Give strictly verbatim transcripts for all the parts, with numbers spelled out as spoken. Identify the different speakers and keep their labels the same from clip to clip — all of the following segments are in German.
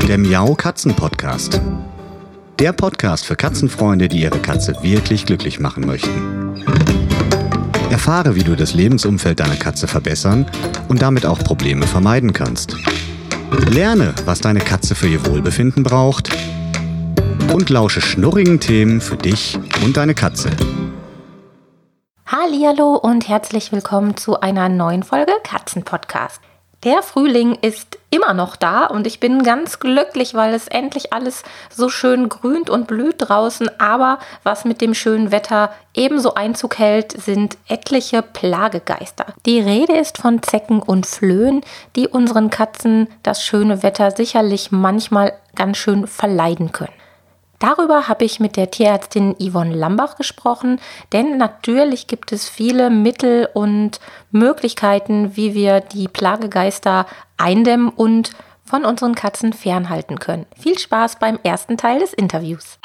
Speaker 1: der Miau Katzen Podcast. Der Podcast für Katzenfreunde, die ihre Katze wirklich glücklich machen möchten. Erfahre, wie du das Lebensumfeld deiner Katze verbessern und damit auch Probleme vermeiden kannst. Lerne, was deine Katze für ihr Wohlbefinden braucht und lausche schnurrigen Themen für dich und deine Katze.
Speaker 2: Hallihallo und herzlich willkommen zu einer neuen Folge Katzenpodcast. Der Frühling ist immer noch da und ich bin ganz glücklich, weil es endlich alles so schön grünt und blüht draußen. Aber was mit dem schönen Wetter ebenso Einzug hält, sind etliche Plagegeister. Die Rede ist von Zecken und Flöhen, die unseren Katzen das schöne Wetter sicherlich manchmal ganz schön verleiden können. Darüber habe ich mit der Tierärztin Yvonne Lambach gesprochen, denn natürlich gibt es viele Mittel und Möglichkeiten, wie wir die Plagegeister eindämmen und von unseren Katzen fernhalten können. Viel Spaß beim ersten Teil des Interviews.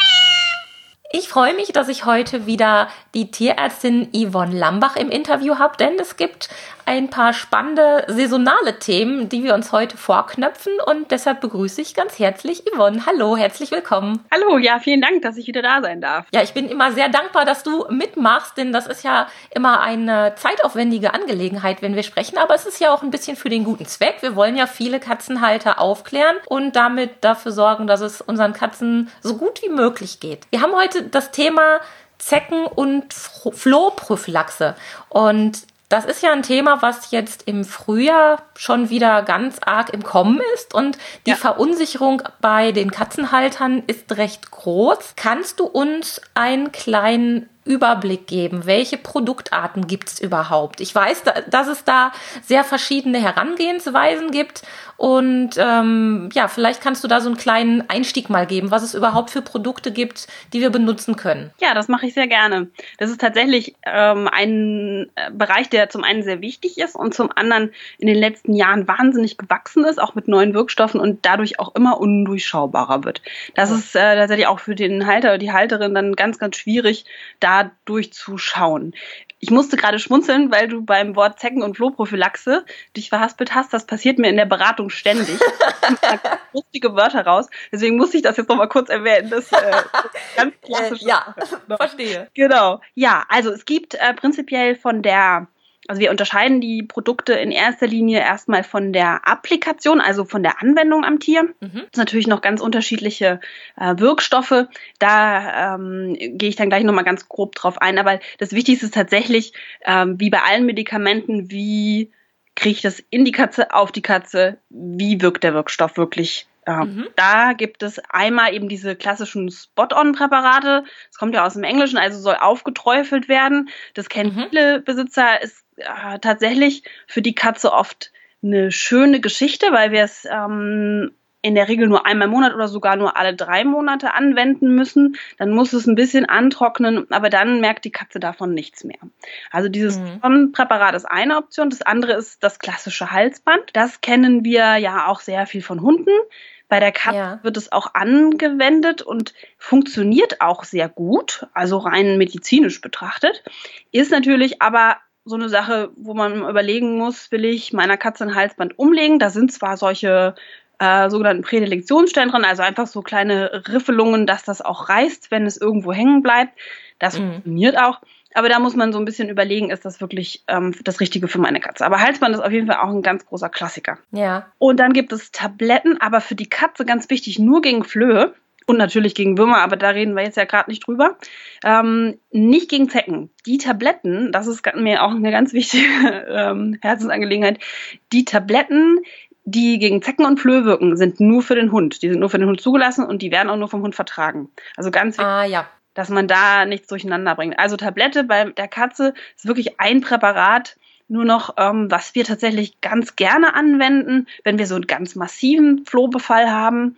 Speaker 2: Ich freue mich, dass ich heute wieder die Tierärztin Yvonne Lambach im Interview habe, denn es gibt ein paar spannende saisonale Themen, die wir uns heute vorknöpfen und deshalb begrüße ich ganz herzlich Yvonne. Hallo, herzlich willkommen.
Speaker 3: Hallo, ja, vielen Dank, dass ich wieder da sein darf.
Speaker 2: Ja, ich bin immer sehr dankbar, dass du mitmachst, denn das ist ja immer eine zeitaufwendige Angelegenheit, wenn wir sprechen, aber es ist ja auch ein bisschen für den guten Zweck. Wir wollen ja viele Katzenhalter aufklären und damit dafür sorgen, dass es unseren Katzen so gut wie möglich geht. Wir haben heute das Thema Zecken- und Flohprophylaxe und das ist ja ein Thema, was jetzt im Frühjahr schon wieder ganz arg im Kommen ist und die ja. Verunsicherung bei den Katzenhaltern ist recht groß. Kannst du uns einen kleinen Überblick geben? Welche Produktarten gibt es überhaupt? Ich weiß, dass es da sehr verschiedene Herangehensweisen gibt und ähm, ja, vielleicht kannst du da so einen kleinen Einstieg mal geben, was es überhaupt für Produkte gibt, die wir benutzen können.
Speaker 3: Ja, das mache ich sehr gerne. Das ist tatsächlich ähm, ein Bereich, der zum einen sehr wichtig ist und zum anderen in den letzten Jahren wahnsinnig gewachsen ist, auch mit neuen Wirkstoffen und dadurch auch immer undurchschaubarer wird. Das oh. ist äh, tatsächlich auch für den Halter oder die Halterin dann ganz, ganz schwierig, da durchzuschauen. Ich musste gerade schmunzeln, weil du beim Wort Zecken- und Flohprophylaxe dich verhaspelt hast. Das passiert mir in der Beratung ständig. Da kommen lustige Wörter raus. Deswegen muss ich das jetzt noch mal kurz erwähnen. Das äh, ganz klassisch.
Speaker 2: Äh, ja, verstehe.
Speaker 3: Genau. Ja, also es gibt äh, prinzipiell von der Also wir unterscheiden die Produkte in erster Linie erstmal von der Applikation, also von der Anwendung am Tier. Mhm. Das sind natürlich noch ganz unterschiedliche äh, Wirkstoffe. Da ähm, gehe ich dann gleich nochmal ganz grob drauf ein. Aber das Wichtigste ist tatsächlich, ähm, wie bei allen Medikamenten, wie kriege ich das in die Katze, auf die Katze, wie wirkt der Wirkstoff wirklich. Ähm, mhm. Da gibt es einmal eben diese klassischen Spot-on-Präparate. Das kommt ja aus dem Englischen, also soll aufgeträufelt werden. Das kennen mhm. viele Besitzer, ist äh, tatsächlich für die Katze oft eine schöne Geschichte, weil wir es ähm, in der Regel nur einmal im Monat oder sogar nur alle drei Monate anwenden müssen. Dann muss es ein bisschen antrocknen, aber dann merkt die Katze davon nichts mehr. Also dieses mhm. Präparat ist eine Option. Das andere ist das klassische Halsband. Das kennen wir ja auch sehr viel von Hunden. Bei der Katze ja. wird es auch angewendet und funktioniert auch sehr gut, also rein medizinisch betrachtet. Ist natürlich aber so eine Sache, wo man überlegen muss, will ich meiner Katze ein Halsband umlegen? Da sind zwar solche äh, sogenannten Prädilektionsstellen drin, also einfach so kleine Riffelungen, dass das auch reißt, wenn es irgendwo hängen bleibt. Das mhm. funktioniert auch. Aber da muss man so ein bisschen überlegen, ist das wirklich ähm, das Richtige für meine Katze. Aber Halsband ist auf jeden Fall auch ein ganz großer Klassiker.
Speaker 2: Ja.
Speaker 3: Und dann gibt es Tabletten, aber für die Katze ganz wichtig, nur gegen Flöhe und natürlich gegen Würmer, aber da reden wir jetzt ja gerade nicht drüber. Ähm, nicht gegen Zecken. Die Tabletten, das ist mir auch eine ganz wichtige ähm, Herzensangelegenheit, die Tabletten, die gegen Zecken und Flöhe wirken, sind nur für den Hund. Die sind nur für den Hund zugelassen und die werden auch nur vom Hund vertragen. Also ganz wichtig.
Speaker 2: Ah, ja.
Speaker 3: Dass man da nichts durcheinander bringt. Also Tablette bei der Katze ist wirklich ein Präparat, nur noch, ähm, was wir tatsächlich ganz gerne anwenden, wenn wir so einen ganz massiven Flohbefall haben.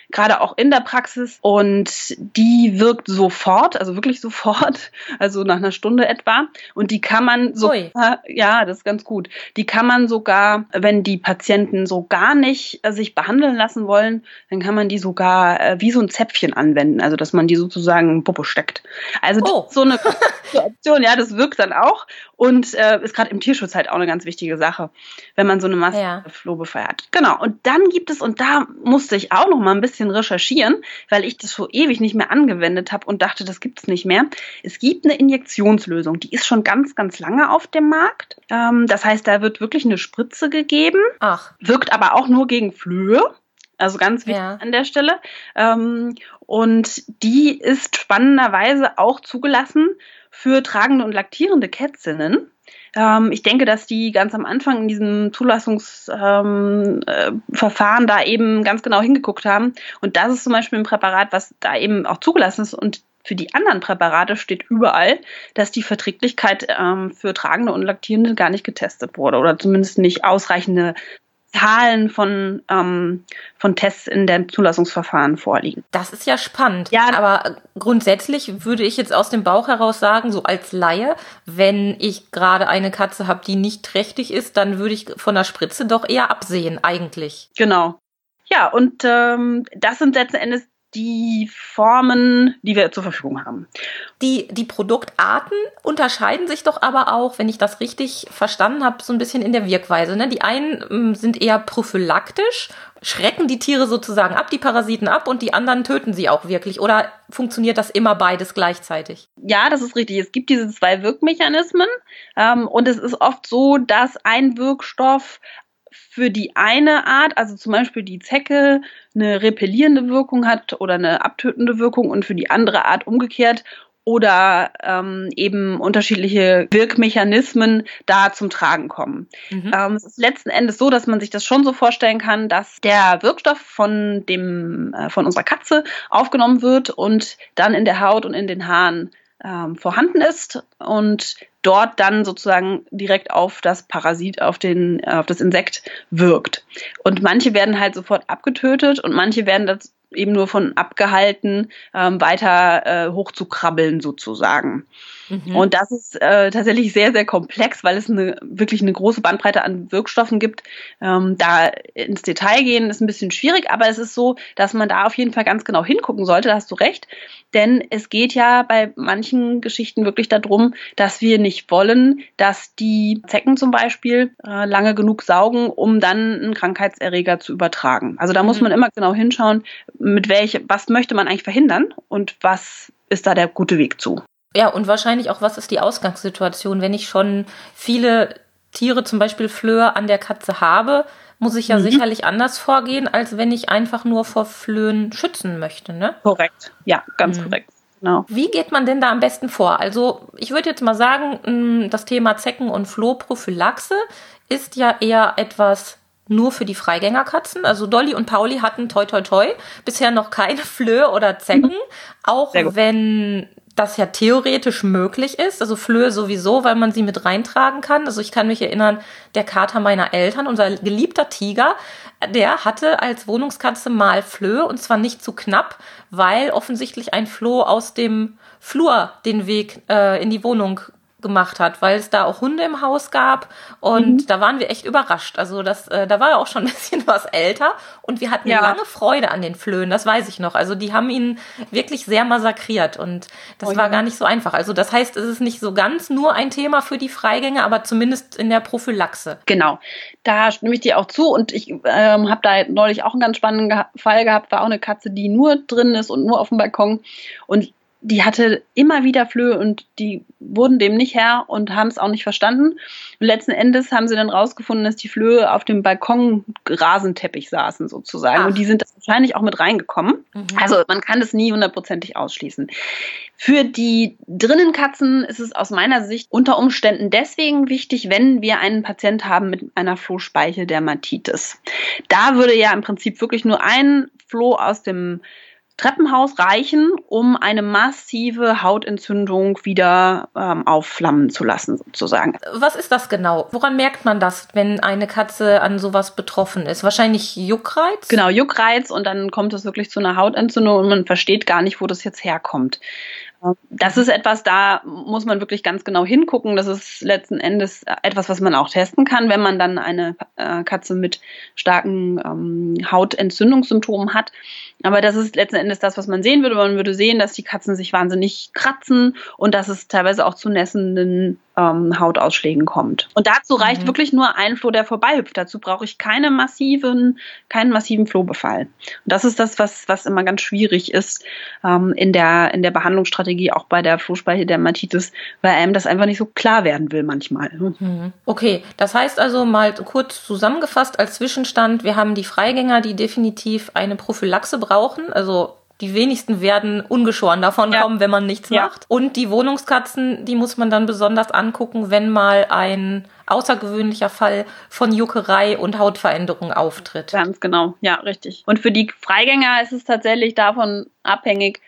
Speaker 3: gerade auch in der Praxis. Und die wirkt sofort, also wirklich sofort, also nach einer Stunde etwa. Und die kann man so,
Speaker 2: Ui.
Speaker 3: ja, das ist ganz gut. Die kann man sogar, wenn die Patienten so gar nicht äh, sich behandeln lassen wollen, dann kann man die sogar äh, wie so ein Zäpfchen anwenden, also dass man die sozusagen in Popo steckt. Also das
Speaker 2: Oh.
Speaker 3: ist so eine Option, ja, das wirkt dann auch und äh, ist gerade im Tierschutz halt auch eine ganz wichtige Sache, wenn man so eine massive
Speaker 2: Ja.
Speaker 3: Flohbefall hat. Genau, und dann gibt es, und da musste ich auch noch mal ein bisschen recherchieren, weil ich das so ewig nicht mehr angewendet habe und dachte, das gibt's nicht mehr. Es gibt eine Injektionslösung, die ist schon ganz, ganz lange auf dem Markt. Ähm, das heißt, da wird wirklich eine Spritze gegeben,
Speaker 2: Ach,
Speaker 3: wirkt aber auch nur gegen Flöhe. Also ganz wichtig
Speaker 2: Ja.
Speaker 3: an der Stelle. Ähm, und die ist spannenderweise auch zugelassen für tragende und laktierende Kätzinnen. Ähm, ich denke, dass die ganz am Anfang in diesem Zulassungsverfahren ähm, äh, Verfahren da eben ganz genau hingeguckt haben. Und das ist zum Beispiel ein Präparat, was da eben auch zugelassen ist. Und für die anderen Präparate steht überall, dass die Verträglichkeit ähm, für tragende und laktierende gar nicht getestet wurde oder zumindest nicht ausreichende Zahlen von, ähm, von Tests in dem Zulassungsverfahren vorliegen.
Speaker 2: das ist ja spannend.
Speaker 3: Ja.
Speaker 2: Aber grundsätzlich würde ich jetzt aus dem Bauch heraus sagen, so als Laie, wenn ich gerade eine Katze habe, die nicht trächtig ist, dann würde ich von der Spritze doch eher absehen eigentlich.
Speaker 3: Genau. Ja, und ähm, das sind letzten Endes die Formen, die wir zur Verfügung haben.
Speaker 2: Die, die Produktarten unterscheiden sich doch aber auch, wenn ich das richtig verstanden habe, so ein bisschen in der Wirkweise. Ne? Die einen ähm, sind eher prophylaktisch, schrecken die Tiere sozusagen ab, die Parasiten ab, und die anderen töten sie auch wirklich. Oder funktioniert das immer beides gleichzeitig?
Speaker 3: Ja, das ist richtig. Es gibt diese zwei Wirkmechanismen ähm, und es ist oft so, dass ein Wirkstoff für die eine Art, also zum Beispiel die Zecke, eine repellierende Wirkung hat oder eine abtötende Wirkung und für die andere Art umgekehrt oder ähm, eben unterschiedliche Wirkmechanismen da zum Tragen kommen.
Speaker 2: Mhm.
Speaker 3: Ähm, es ist letzten Endes so, dass man sich das schon so vorstellen kann, dass der Wirkstoff von dem äh, von unserer Katze aufgenommen wird und dann in der Haut und in den Haaren ähm, vorhanden ist und dort dann sozusagen direkt auf das Parasit, auf den, auf das Insekt wirkt. Und manche werden halt sofort abgetötet und manche werden das eben nur von abgehalten, ähm, weiter äh, hochzukrabbeln sozusagen. Mhm. Und das ist äh, tatsächlich sehr, sehr komplex, weil es eine, wirklich eine große Bandbreite an Wirkstoffen gibt. Ähm, da ins Detail gehen ist ein bisschen schwierig, aber es ist so, dass man da auf jeden Fall ganz genau hingucken sollte, da hast du recht. Denn es geht ja bei manchen Geschichten wirklich darum, dass wir nicht wollen, dass die Zecken zum Beispiel äh, lange genug saugen, um dann einen Krankheitserreger zu übertragen. Also da mhm. muss man immer genau hinschauen, mit welche, was möchte man eigentlich verhindern und was ist da der gute Weg zu.
Speaker 2: Ja, und wahrscheinlich auch, was ist die Ausgangssituation? Wenn ich schon viele Tiere, zum Beispiel Flöhe, an der Katze habe, muss ich ja mhm. sicherlich anders vorgehen, als wenn ich einfach nur vor Flöhen schützen möchte, ne?
Speaker 3: Korrekt, ja, ganz mhm. korrekt. Genau.
Speaker 2: Wie geht man denn da am besten vor? Also ich würde jetzt mal sagen, das Thema Zecken- und Flohprophylaxe ist ja eher etwas nur für die Freigängerkatzen. Also Dolly und Pauli hatten toi toi toi bisher noch keine Flöhe oder Zecken, auch wenn das ja theoretisch möglich ist. Also Flöhe sowieso, weil man sie mit reintragen kann. Also ich kann mich erinnern, der Kater meiner Eltern, unser geliebter Tiger, der hatte als Wohnungskatze mal Flöhe, und zwar nicht zu knapp, weil offensichtlich ein Floh aus dem Flur den Weg äh, in die Wohnung gemacht hat, weil es da auch Hunde im Haus gab und mhm. da waren wir echt überrascht. Also das, äh, da war er auch schon ein bisschen was älter und wir hatten ja. lange Freude an den Flöhen, das weiß ich noch. Also die haben ihn wirklich sehr massakriert und das oh, war ja. gar nicht so einfach. Also das heißt, es ist nicht so ganz nur ein Thema für die Freigänge, aber zumindest in der Prophylaxe.
Speaker 3: Genau, da stimme ich dir auch zu und ich ähm, habe da neulich auch einen ganz spannenden Ge- Fall gehabt, war auch eine Katze, die nur drin ist und nur auf dem Balkon und die hatte immer wieder Flöhe und die wurden dem nicht Herr und haben es auch nicht verstanden. Und letzten Endes haben sie dann rausgefunden, dass die Flöhe auf dem Balkon Rasenteppich saßen sozusagen. Ach. Und die sind das wahrscheinlich auch mit reingekommen. Mhm. Also man kann das nie hundertprozentig ausschließen. Für die Drinnenkatzen ist es aus meiner Sicht unter Umständen deswegen wichtig, wenn wir einen Patient haben mit einer Flohspeichelddermatitis. Da würde ja im Prinzip wirklich nur ein Floh aus dem Treppenhaus reichen, um eine massive Hautentzündung wieder ähm, aufflammen zu lassen, sozusagen.
Speaker 2: Was ist das genau? Woran merkt man das, wenn eine Katze an sowas betroffen ist? Wahrscheinlich Juckreiz?
Speaker 3: Genau, Juckreiz, und dann kommt es wirklich zu einer Hautentzündung und man versteht gar nicht, wo das jetzt herkommt. Das ist etwas, da muss man wirklich ganz genau hingucken. Das ist letzten Endes etwas, was man auch testen kann, wenn man dann eine äh, Katze mit starken ähm, Hautentzündungssymptomen hat. Aber das ist letzten Endes das, was man sehen würde. Man würde sehen, dass die Katzen sich wahnsinnig kratzen und dass es teilweise auch zu nässenden ähm, Hautausschlägen kommt. Und dazu reicht mhm. wirklich nur ein Floh, der vorbeihüpft. Dazu brauche ich keine massiven, keinen massiven Flohbefall. Und das ist das, was, was immer ganz schwierig ist ähm, in der, in der Behandlungsstrategie, auch bei der Flohspeichelddermatitis, weil einem das einfach nicht so klar werden will manchmal.
Speaker 2: Mhm. Okay, das heißt also mal kurz zusammengefasst als Zwischenstand, wir haben die Freigänger, die definitiv eine Prophylaxe brauchen, also die wenigsten werden ungeschoren davon ja. kommen, wenn man nichts ja. macht. Und die Wohnungskatzen, die muss man dann besonders angucken, wenn mal ein außergewöhnlicher Fall von Juckerei und Hautveränderung auftritt.
Speaker 3: Ganz genau, ja, richtig. Und für die Freigänger ist es tatsächlich davon abhängig,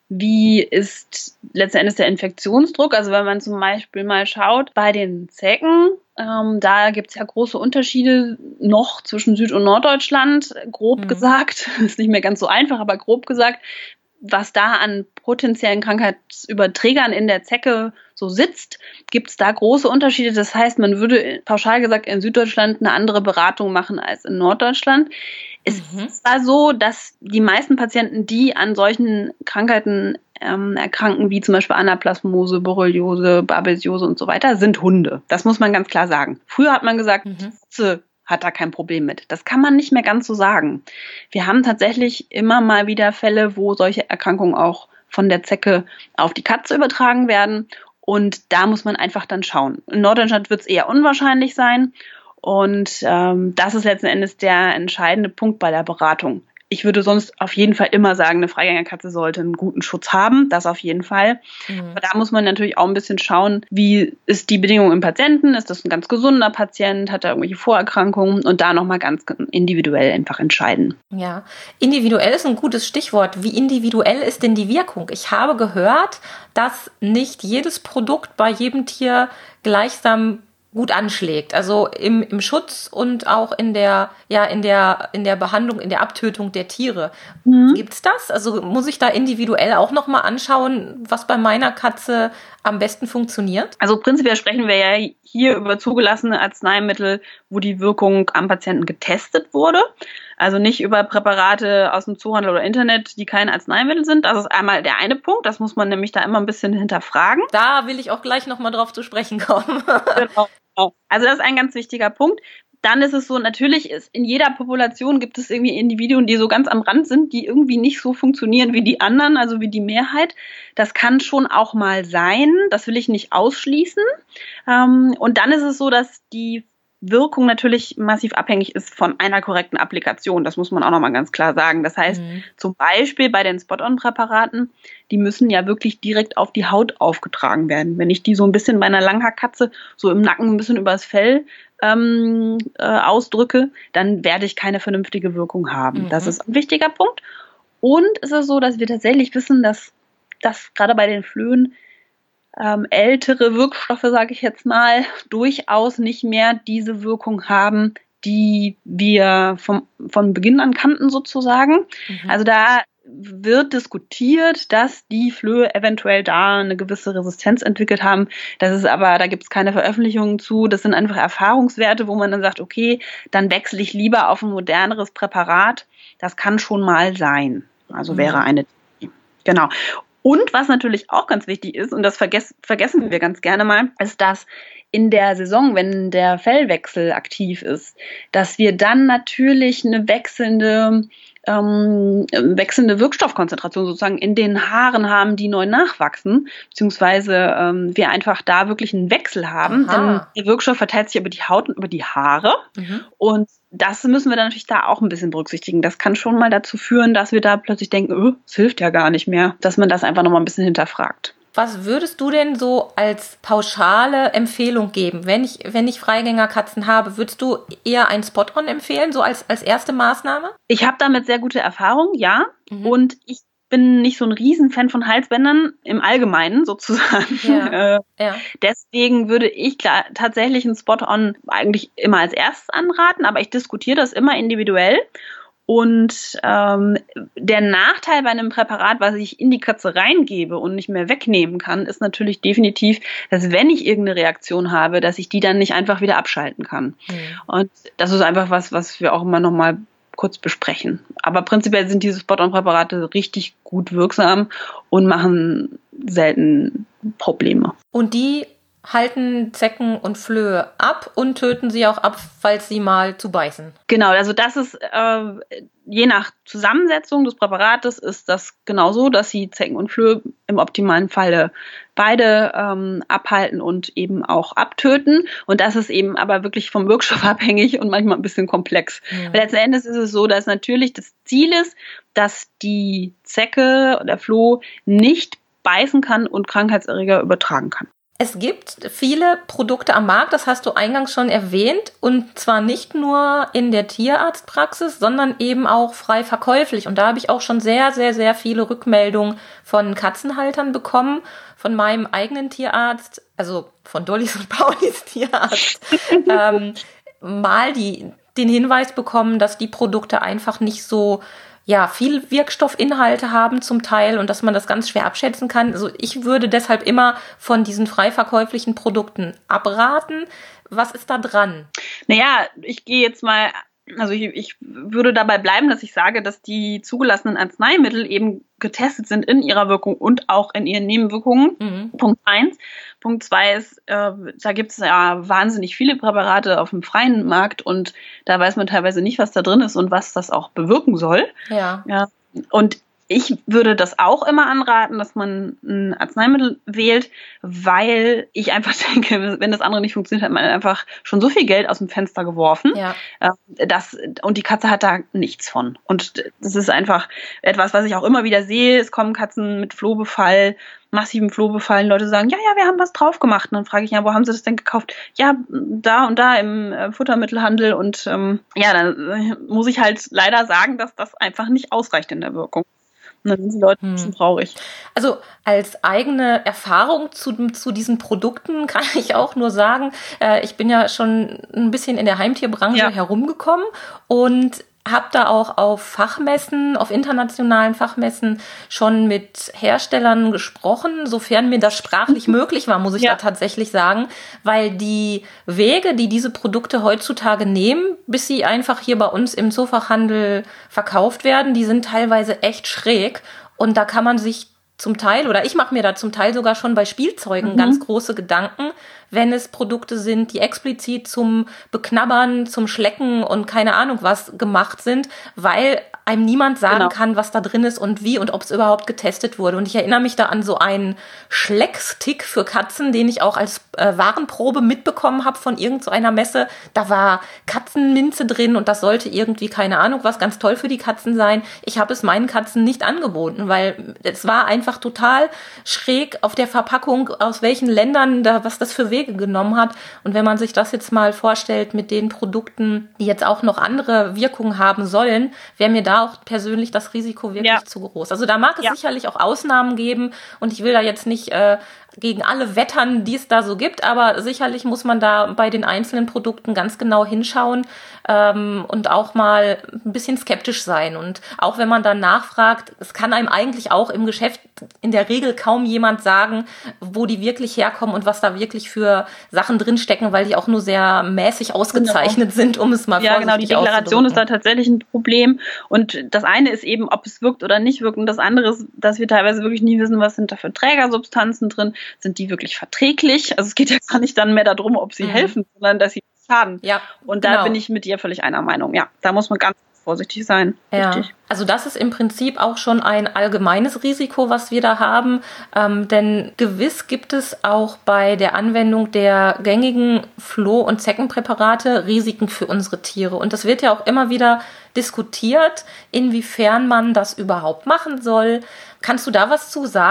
Speaker 3: wie ist letzten Endes der Infektionsdruck. Also wenn man zum Beispiel mal schaut, bei den Zecken, ähm, da gibt es ja große Unterschiede noch zwischen Süd- und Norddeutschland, grob mhm. gesagt. Ist nicht mehr ganz so einfach, aber grob gesagt, was da an potenziellen Krankheitsüberträgern in der Zecke so sitzt, gibt es da große Unterschiede. Das heißt, man würde pauschal gesagt in Süddeutschland eine andere Beratung machen als in Norddeutschland. Es mhm. war so, dass die meisten Patienten, die an solchen Krankheiten ähm, erkranken, wie zum Beispiel Anaplasmose, Borreliose, Babesiose und so weiter, sind Hunde. Das muss man ganz klar sagen. Früher hat man gesagt, mhm. Katze hat da kein Problem mit. Das kann man nicht mehr ganz so sagen. Wir haben tatsächlich immer mal wieder Fälle, wo solche Erkrankungen auch von der Zecke auf die Katze übertragen werden. Und da muss man einfach dann schauen. In Norddeutschland wird es eher unwahrscheinlich sein. Und ähm, das ist letzten Endes der entscheidende Punkt bei der Beratung. Ich würde sonst auf jeden Fall immer sagen, eine Freigängerkatze sollte einen guten Schutz haben, das auf jeden Fall. Mhm. Aber da muss man natürlich auch ein bisschen schauen, wie ist die Bedingung im Patienten, ist das ein ganz gesunder Patient, hat er irgendwelche Vorerkrankungen, und da nochmal ganz individuell einfach entscheiden.
Speaker 2: Ja, individuell ist ein gutes Stichwort. Wie individuell ist denn die Wirkung? Ich habe gehört, dass nicht jedes Produkt bei jedem Tier gleichsam gut anschlägt, also im, im Schutz und auch in der, ja, in der, in der Behandlung, in der Abtötung der Tiere. Mhm. Gibt's das? Also muss ich da individuell auch nochmal anschauen, was bei meiner Katze am besten funktioniert?
Speaker 3: Also prinzipiell sprechen wir ja hier über zugelassene Arzneimittel, wo die Wirkung am Patienten getestet wurde. Also nicht über Präparate aus dem Zoohandel oder Internet, die kein Arzneimittel sind. Das ist einmal der eine Punkt. Das muss man nämlich da immer ein bisschen hinterfragen.
Speaker 2: Da will ich auch gleich nochmal drauf zu sprechen kommen.
Speaker 3: Genau. Also das ist ein ganz wichtiger Punkt. Dann ist es so, natürlich ist in jeder Population gibt es irgendwie Individuen, die so ganz am Rand sind, die irgendwie nicht so funktionieren wie die anderen, also wie die Mehrheit. Das kann schon auch mal sein. Das will ich nicht ausschließen. Und dann ist es so, dass die Wirkung natürlich massiv abhängig ist von einer korrekten Applikation. Das muss man auch nochmal ganz klar sagen. Das heißt, mhm. zum Beispiel bei den Spot-on-Präparaten, die müssen ja wirklich direkt auf die Haut aufgetragen werden. Wenn ich die so ein bisschen bei einer Langhaarkatze so im Nacken ein bisschen übers Fell ähm, äh, ausdrücke, dann werde ich keine vernünftige Wirkung haben. Mhm. Das ist ein wichtiger Punkt. Und es ist so, dass wir tatsächlich wissen, dass, dass gerade bei den Flöhen Ähm, ältere Wirkstoffe, sage ich jetzt mal, durchaus nicht mehr diese Wirkung haben, die wir vom, von Beginn an kannten sozusagen. Mhm. Also da wird diskutiert, dass die Flöhe eventuell da eine gewisse Resistenz entwickelt haben. Das ist aber, da gibt es keine Veröffentlichungen zu. Das sind einfach Erfahrungswerte, wo man dann sagt, okay, dann wechsle ich lieber auf ein moderneres Präparat. Das kann schon mal sein. Also mhm. wäre eine, genau. Und was natürlich auch ganz wichtig ist, und das vergess- vergessen wir ganz gerne mal, ist, dass in der Saison, wenn der Fellwechsel aktiv ist, dass wir dann natürlich eine wechselnde, ähm, wechselnde Wirkstoffkonzentration sozusagen in den Haaren haben, die neu nachwachsen, beziehungsweise ähm, wir einfach da wirklich einen Wechsel haben. Aha. Denn der Wirkstoff verteilt sich über die Haut und über die Haare. Mhm. Und das müssen wir dann natürlich da auch ein bisschen berücksichtigen. Das kann schon mal dazu führen, dass wir da plötzlich denken, oh, es hilft ja gar nicht mehr, dass man das einfach nochmal ein bisschen hinterfragt.
Speaker 2: Was würdest du denn so als pauschale Empfehlung geben? Wenn ich, wenn ich Freigängerkatzen habe, würdest du eher ein Spot-on empfehlen, so als, als erste Maßnahme?
Speaker 3: Ich habe damit sehr gute Erfahrungen, ja. Mhm. Und ich bin nicht so ein Riesenfan von Halsbändern im Allgemeinen sozusagen. Ja, äh, ja. Deswegen würde ich klar, tatsächlich ein Spot-on eigentlich immer als erstes anraten, aber ich diskutiere das immer individuell. Und ähm, der Nachteil bei einem Präparat, was ich in die Katze reingebe und nicht mehr wegnehmen kann, ist natürlich definitiv, dass wenn ich irgendeine Reaktion habe, dass ich die dann nicht einfach wieder abschalten kann. Mhm. Und das ist einfach was, was wir auch immer noch mal kurz besprechen. Aber prinzipiell sind diese Spot-on-Präparate richtig gut wirksam und machen selten Probleme.
Speaker 2: Und die halten Zecken und Flöhe ab und töten sie auch ab, falls sie mal zu beißen.
Speaker 3: Genau, also das ist, äh, je nach Zusammensetzung des Präparates ist das genauso, dass sie Zecken und Flöhe im optimalen Falle beide ähm, abhalten und eben auch abtöten. Und das ist eben aber wirklich vom Wirkstoff abhängig und manchmal ein bisschen komplex. Mhm. Letzten Endes ist es so, dass natürlich das Ziel ist, dass die Zecke oder Floh nicht beißen kann und Krankheitserreger übertragen kann.
Speaker 2: Es gibt viele Produkte am Markt, das hast du eingangs schon erwähnt, und zwar nicht nur in der Tierarztpraxis, sondern eben auch frei verkäuflich. Und da habe ich auch schon sehr, sehr, sehr viele Rückmeldungen von Katzenhaltern bekommen, von meinem eigenen Tierarzt, also von Dollys und Paulis Tierarzt, ähm, mal die, den Hinweis bekommen, dass die Produkte einfach nicht so ja, viel Wirkstoffinhalte haben zum Teil und dass man das ganz schwer abschätzen kann. Also ich würde deshalb immer von diesen frei verkäuflichen Produkten abraten. Was ist da dran?
Speaker 3: Naja, ich gehe jetzt mal, also ich, ich würde dabei bleiben, dass ich sage, dass die zugelassenen Arzneimittel eben getestet sind in ihrer Wirkung und auch in ihren Nebenwirkungen. Mhm. Punkt eins. Punkt zwei ist, äh, da gibt es ja wahnsinnig viele Präparate auf dem freien Markt und da weiß man teilweise nicht, was da drin ist und was das auch bewirken soll.
Speaker 2: Ja.
Speaker 3: Ja. Und ich würde das auch immer anraten, dass man ein Arzneimittel wählt, weil ich einfach denke, wenn das andere nicht funktioniert, hat man einfach schon so viel Geld aus dem Fenster geworfen.
Speaker 2: Ja.
Speaker 3: Das, und die Katze hat da nichts von. Und das ist einfach etwas, was ich auch immer wieder sehe. Es kommen Katzen mit Flohbefall, massiven Flohbefall. Leute sagen, ja, ja, wir haben was drauf gemacht. Und dann frage ich, ja, wo haben sie das denn gekauft? Ja, da und da im äh, Futtermittelhandel. Und ähm, ja, dann muss ich halt leider sagen, dass das einfach nicht ausreicht in der Wirkung. Und dann sind die Leute hm. schon traurig.
Speaker 2: Also als eigene Erfahrung zu, zu diesen Produkten kann ich auch nur sagen, äh, ich bin ja schon ein bisschen in der Heimtierbranche ja. herumgekommen und habe da auch auf Fachmessen, auf internationalen Fachmessen schon mit Herstellern gesprochen, sofern mir das sprachlich möglich war, muss ich ja. da tatsächlich sagen, weil die Wege, die diese Produkte heutzutage nehmen, bis sie einfach hier bei uns im Zoofachhandel verkauft werden, die sind teilweise echt schräg und da kann man sich zum Teil, oder ich mache mir da zum Teil sogar schon bei Spielzeugen mhm. ganz große Gedanken, wenn es Produkte sind, die explizit zum Beknabbern, zum Schlecken und keine Ahnung was gemacht sind, weil einem niemand sagen genau. kann, was da drin ist und wie und ob es überhaupt getestet wurde. Und ich erinnere mich da an so einen Schleckstick für Katzen, den ich auch als äh, Warenprobe mitbekommen habe von irgendeiner Messe. Da war Katzenminze drin und das sollte irgendwie, keine Ahnung was, ganz toll für die Katzen sein. Ich habe es meinen Katzen nicht angeboten, weil es war einfach total schräg auf der Verpackung, aus welchen Ländern da was das für Wege genommen hat. Und wenn man sich das jetzt mal vorstellt mit den Produkten, die jetzt auch noch andere Wirkungen haben sollen, wäre mir da auch persönlich das Risiko wirklich ja. zu groß. Also da mag es ja. sicherlich auch Ausnahmen geben und ich will da jetzt nicht äh, gegen alle wettern, die es da so gibt, aber sicherlich muss man da bei den einzelnen Produkten ganz genau hinschauen ähm, und auch mal ein bisschen skeptisch sein. Und auch wenn man dann nachfragt, es kann einem eigentlich auch im Geschäft in der Regel kaum jemand sagen, wo die wirklich herkommen und was da wirklich für Sachen drinstecken, weil die auch nur sehr mäßig ausgezeichnet genau. sind, um es mal
Speaker 3: ja,
Speaker 2: vorsichtig
Speaker 3: genau, die Deklaration ist da tatsächlich ein Problem. Und das eine ist eben, ob es wirkt oder nicht wirkt. Und das andere ist, dass wir teilweise wirklich nie wissen, was sind da für Trägersubstanzen drin. Sind die wirklich verträglich? Also es geht ja gar nicht dann mehr darum, ob sie mhm. helfen, sondern dass sie schaden.
Speaker 2: Ja,
Speaker 3: und da genau. bin ich mit dir völlig einer Meinung. Ja, da muss man ganz vorsichtig sein.
Speaker 2: Ja.
Speaker 3: Richtig.
Speaker 2: Also das ist im Prinzip auch schon ein allgemeines Risiko, was wir da haben. Ähm, denn gewiss gibt es auch bei der Anwendung der gängigen Floh- und Zeckenpräparate Risiken für unsere Tiere. Und das wird ja auch immer wieder diskutiert, inwiefern man das überhaupt machen soll. Kannst du da was zu sagen?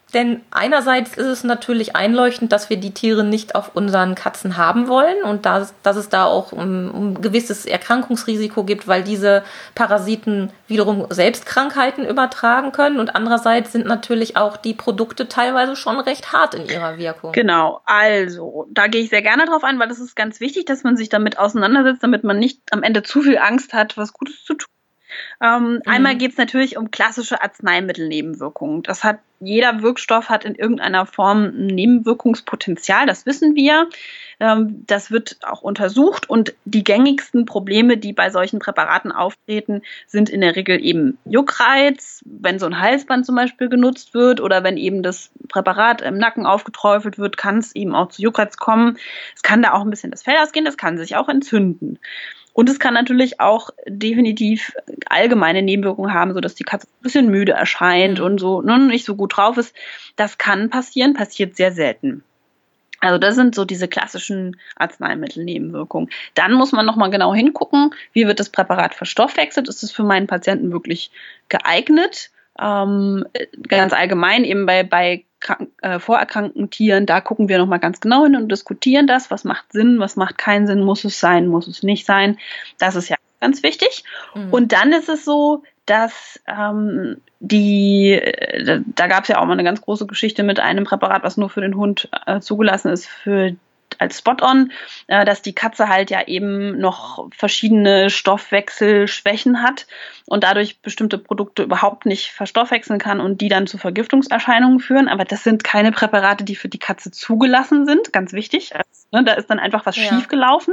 Speaker 2: Denn einerseits ist es natürlich einleuchtend, dass wir die Tiere nicht auf unseren Katzen haben wollen und dass, dass es da auch um, um ein gewisses Erkrankungsrisiko gibt, weil diese Parasiten wiederum selbst Krankheiten übertragen können. Und andererseits sind natürlich auch die Produkte teilweise schon recht hart in ihrer Wirkung.
Speaker 3: Genau, also da gehe ich sehr gerne drauf ein, weil das ist ganz wichtig, dass man sich damit auseinandersetzt, damit man nicht am Ende zu viel Angst hat, was Gutes zu tun. Ähm, mhm. Einmal geht es natürlich um klassische Arzneimittelnebenwirkungen. Das hat, jeder Wirkstoff hat in irgendeiner Form ein Nebenwirkungspotenzial, das wissen wir. Ähm, das wird auch untersucht und die gängigsten Probleme, die bei solchen Präparaten auftreten, sind in der Regel eben Juckreiz, wenn so ein Halsband zum Beispiel genutzt wird oder wenn eben das Präparat im Nacken aufgeträufelt wird, kann es eben auch zu Juckreiz kommen. Es kann da auch ein bisschen das Fell ausgehen, das kann sich auch entzünden. Und es kann natürlich auch definitiv allgemeine Nebenwirkungen haben, sodass die Katze ein bisschen müde erscheint und so ne, nicht so gut drauf ist. Das kann passieren, passiert sehr selten. Also das sind so diese klassischen Arzneimittelnebenwirkungen. Dann muss man nochmal genau hingucken, wie wird das Präparat verstoffwechselt. Ist es für meinen Patienten wirklich geeignet? Ähm, ganz allgemein eben bei, bei krank, äh, vorerkrankten Tieren, da gucken wir nochmal ganz genau hin und diskutieren das. Was macht Sinn, was macht keinen Sinn, muss es sein, muss es nicht sein. Das ist ja ganz wichtig. Mhm. Und dann ist es so, dass ähm, die, da, da gab es ja auch mal eine ganz große Geschichte mit einem Präparat, was nur für den Hund äh, zugelassen ist, für als Spot-on, äh, dass die Katze halt ja eben noch verschiedene Stoffwechselschwächen hat und dadurch bestimmte Produkte überhaupt nicht verstoffwechseln kann und die dann zu Vergiftungserscheinungen führen. Aber das sind keine Präparate, die für die Katze zugelassen sind, ganz wichtig. Also, ne, da ist dann einfach was ja. schiefgelaufen.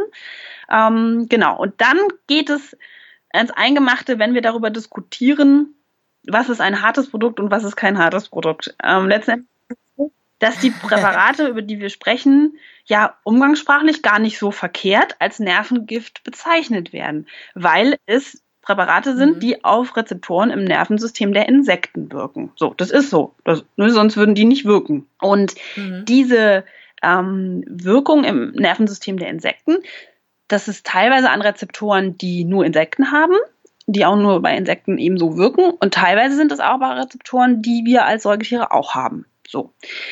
Speaker 3: Ähm, genau, und dann geht es ins Eingemachte, wenn wir darüber diskutieren, was ist ein hartes Produkt und was ist kein hartes Produkt. Ähm, letztendlich dass die Präparate, über die wir sprechen, ja umgangssprachlich gar nicht so verkehrt als Nervengift bezeichnet werden, weil es Präparate sind, mhm. die auf Rezeptoren im Nervensystem der Insekten wirken. So, das ist so. Das, ne, sonst würden die nicht wirken. Und mhm. diese ähm, Wirkung im Nervensystem der Insekten, das ist teilweise an Rezeptoren, die nur Insekten haben, die auch nur bei Insekten eben so wirken. Und teilweise sind es auch bei Rezeptoren, die wir als Säugetiere auch haben. So.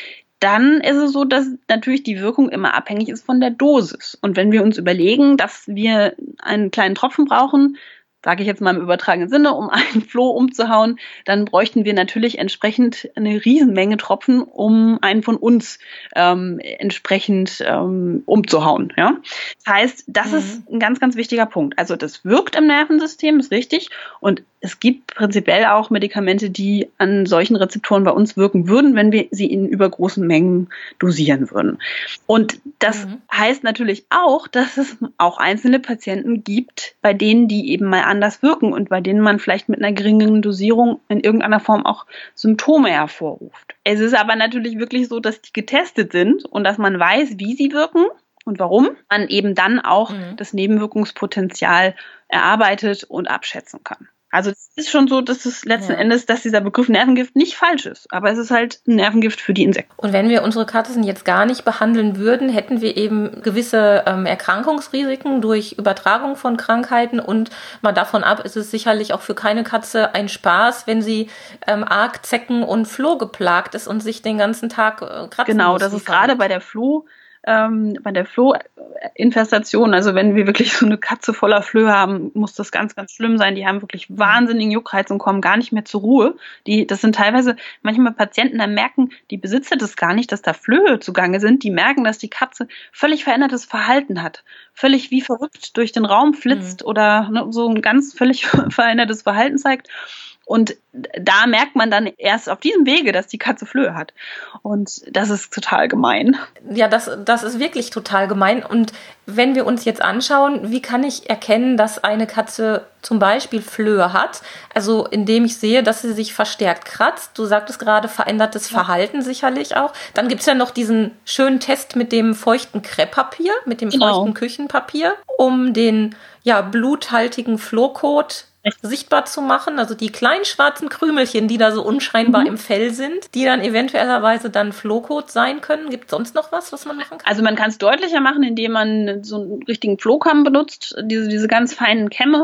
Speaker 3: Dann ist es so, dass natürlich die Wirkung immer abhängig ist von der Dosis. Und wenn wir uns überlegen, dass wir einen kleinen Tropfen brauchen, sage ich jetzt mal im übertragenen Sinne, um einen Floh umzuhauen, dann bräuchten wir natürlich entsprechend eine Riesenmenge Tropfen, um einen von uns ähm, entsprechend ähm, umzuhauen. Ja? Das heißt, das mhm. ist ein ganz, ganz wichtiger Punkt. Also das wirkt im Nervensystem, ist richtig. Und es gibt prinzipiell auch Medikamente, die an solchen Rezeptoren bei uns wirken würden, wenn wir sie in übergroßen Mengen dosieren würden. Und das mhm. heißt natürlich auch, dass es auch einzelne Patienten gibt, bei denen die eben mal anders wirken und bei denen man vielleicht mit einer geringeren Dosierung in irgendeiner Form auch Symptome hervorruft. Es ist aber natürlich wirklich so, dass die getestet sind und dass man weiß, wie sie wirken und warum man eben dann auch mhm. das Nebenwirkungspotenzial erarbeitet und abschätzen kann. Also es ist schon so, dass es letzten ja. Endes, dass dieser Begriff Nervengift nicht falsch ist. Aber es ist halt ein Nervengift für die Insekten.
Speaker 2: Und wenn wir unsere Katzen jetzt gar nicht behandeln würden, hätten wir eben gewisse ähm, Erkrankungsrisiken durch Übertragung von Krankheiten. Und mal davon ab, ist es sicherlich auch für keine Katze ein Spaß, wenn sie ähm, arg Zecken- und Floh geplagt ist und sich den ganzen Tag äh, kratzen
Speaker 3: Genau,
Speaker 2: muss,
Speaker 3: das ist gerade bei der Floh. Ähm, bei der Flohinfestation, also wenn wir wirklich so eine Katze voller Flöhe haben, muss das ganz, ganz schlimm sein. Die haben wirklich wahnsinnigen Juckreiz und kommen gar nicht mehr zur Ruhe. Die, das sind teilweise manchmal Patienten, da merken die Besitzer das gar nicht, dass da Flöhe zugange sind. Die merken, dass die Katze völlig verändertes Verhalten hat. Völlig wie verrückt durch den Raum flitzt mhm. oder ne, so ein ganz völlig verändertes Verhalten zeigt. Und da merkt man dann erst auf diesem Wege, dass die Katze Flöhe hat. Und das ist total gemein.
Speaker 2: Ja, das, das ist wirklich total gemein. Und wenn wir uns jetzt anschauen, wie kann ich erkennen, dass eine Katze zum Beispiel Flöhe hat? Also indem ich sehe, dass sie sich verstärkt kratzt. Du sagtest gerade, verändertes ja. Verhalten sicherlich auch. Dann gibt's ja noch diesen schönen Test mit dem feuchten Krepppapier, mit dem genau. feuchten Küchenpapier, um den ja bluthaltigen Flohkot sichtbar zu machen, also die kleinen schwarzen Krümelchen, die da so unscheinbar mhm. im Fell sind, die dann eventuellerweise dann Flohkot sein können. Gibt es sonst noch was, was man machen kann?
Speaker 3: Also man kann es deutlicher machen, indem man so einen richtigen Flohkamm benutzt, diese, diese ganz feinen Kämme.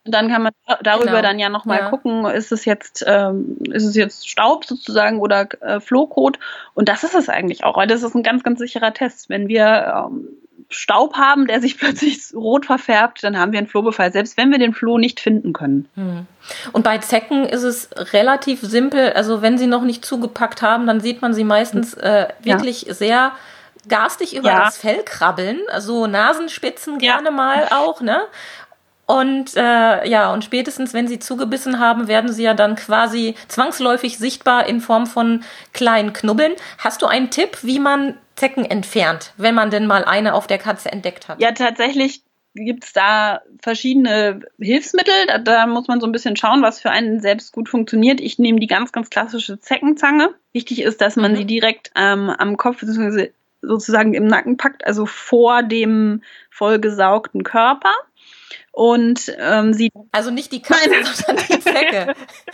Speaker 3: Und dann kann man darüber genau. dann ja nochmal ja. gucken, ist es jetzt, ähm, ist es jetzt Staub sozusagen oder äh, Flohkot? Und das ist es eigentlich auch, weil das ist ein ganz, ganz sicherer Test. Wenn wir ähm, Staub haben, der sich plötzlich rot verfärbt, dann haben wir einen Flohbefall, selbst wenn wir den Floh nicht finden können.
Speaker 2: Hm. Und bei Zecken ist es relativ simpel. Also wenn sie noch nicht zugepackt haben, dann sieht man sie meistens äh, wirklich ja. sehr garstig über ja. das Fell krabbeln. Also Nasenspitzen ja. gerne mal auch, ne? Und äh, ja, und spätestens, wenn sie zugebissen haben, werden sie ja dann quasi zwangsläufig sichtbar in Form von kleinen Knubbeln. Hast du einen Tipp, wie man Zecken entfernt, wenn man denn mal eine auf der Katze entdeckt hat?
Speaker 3: Ja, tatsächlich gibt es da verschiedene Hilfsmittel. Da, da muss man so ein bisschen schauen, was für einen selbst gut funktioniert. Ich nehme die ganz, ganz klassische Zeckenzange. Wichtig ist, dass man mhm. sie direkt ähm, am Kopf bzw. sozusagen im Nacken packt, also vor dem vollgesaugten Körper. Und ähm, sie
Speaker 2: also nicht die Katze, Nein. sondern die Zecke.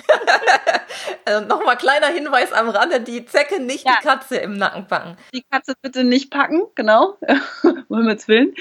Speaker 2: Also nochmal kleiner Hinweis am Rande, die Zecke, nicht ja. die Katze im Nacken packen.
Speaker 3: Die Katze bitte nicht packen, genau, um Himmels Willen.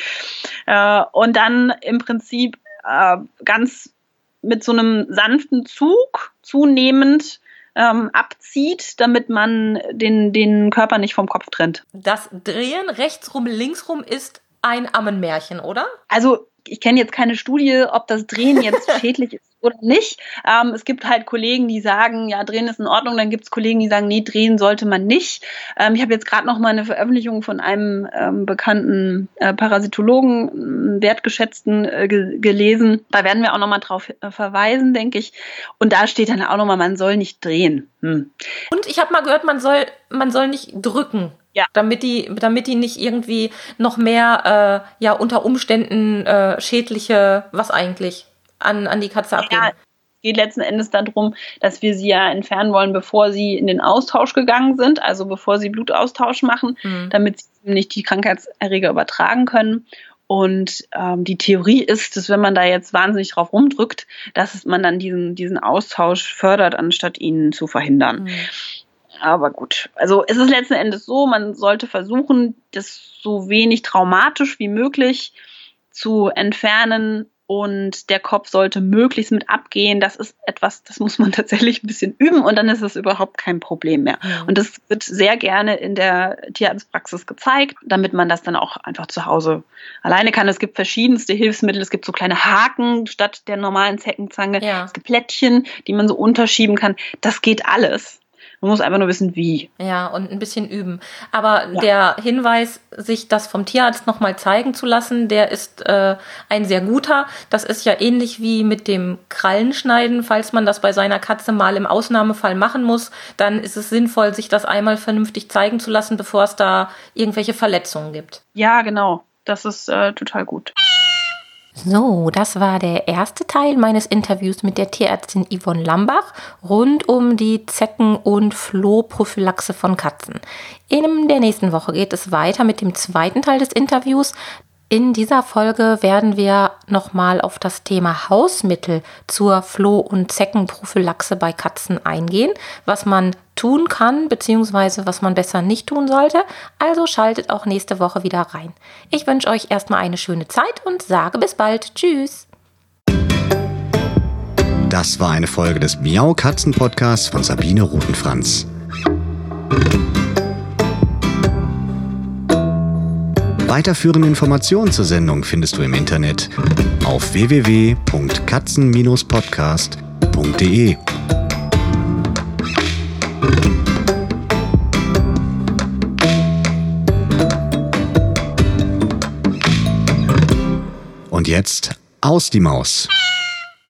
Speaker 3: Äh, und dann im Prinzip äh, ganz mit so einem sanften Zug zunehmend ähm, abzieht, damit man den, den Körper nicht vom Kopf trennt.
Speaker 2: Das Drehen rechtsrum, linksrum ist ein Ammenmärchen, oder?
Speaker 3: Also ich kenne jetzt keine Studie, ob das Drehen jetzt schädlich ist oder nicht. Ähm, es gibt halt Kollegen, die sagen, ja, Drehen ist in Ordnung. Dann gibt es Kollegen, die sagen, nee, drehen sollte man nicht. Ähm, ich habe jetzt gerade noch mal eine Veröffentlichung von einem ähm, bekannten äh, Parasitologen, wertgeschätzten, äh, ge- gelesen. Da werden wir auch noch mal drauf äh, verweisen, denke ich. Und da steht dann auch noch mal, man soll nicht drehen. Hm.
Speaker 2: Und ich habe mal gehört, man soll, man soll nicht drücken. Ja. Damit die, damit die nicht irgendwie noch mehr, äh, ja, unter Umständen äh, schädliche, was eigentlich, an, an die Katze abgeben. Ja,
Speaker 3: es geht letzten Endes darum, dass wir sie ja entfernen wollen, bevor sie in den Austausch gegangen sind, also bevor sie Blutaustausch machen, mhm. damit sie nicht die Krankheitserreger übertragen können. Und ähm, die Theorie ist, dass wenn man da jetzt wahnsinnig drauf rumdrückt, dass man dann diesen, diesen Austausch fördert, anstatt ihn zu verhindern. Mhm. Aber gut, also es ist letzten Endes so, man sollte versuchen, das so wenig traumatisch wie möglich zu entfernen und der Kopf sollte möglichst mit abgehen. Das ist etwas, das muss man tatsächlich ein bisschen üben und dann ist es überhaupt kein Problem mehr. Mhm. Und das wird sehr gerne in der Tierarztpraxis gezeigt, damit man das dann auch einfach zu Hause alleine kann. Es gibt verschiedenste Hilfsmittel, es gibt so kleine Haken statt der normalen Zeckenzange, ja. Es gibt Plättchen, die man so unterschieben kann. Das geht alles. Man muss einfach nur wissen, wie.
Speaker 2: Ja, und ein bisschen üben. Aber ja. der Hinweis, sich das vom Tierarzt nochmal zeigen zu lassen, der ist äh, ein sehr guter. Das ist ja ähnlich wie mit dem Krallenschneiden. Falls man das bei seiner Katze mal im Ausnahmefall machen muss, dann ist es sinnvoll, sich das einmal vernünftig zeigen zu lassen, bevor es da irgendwelche Verletzungen gibt.
Speaker 3: Ja, genau. Das ist äh, total gut.
Speaker 2: So, das war der erste Teil meines Interviews mit der Tierärztin Yvonne Lambach rund um die Zecken- und Flohprophylaxe von Katzen. In der nächsten Woche geht es weiter mit dem zweiten Teil des Interviews. In dieser Folge werden wir nochmal auf das Thema Hausmittel zur Floh- und Zeckenprophylaxe bei Katzen eingehen, was man tun kann, beziehungsweise was man besser nicht tun sollte. Also schaltet auch nächste Woche wieder rein. Ich wünsche euch erstmal eine schöne Zeit und sage bis bald. Tschüss.
Speaker 1: Das war eine Folge des Miau Katzen Podcasts von Sabine Rutenfranz. Weiterführende Informationen zur Sendung findest du im Internet auf w w w punkt katzen Bindestrich podcast punkt d e. Und jetzt aus die Maus.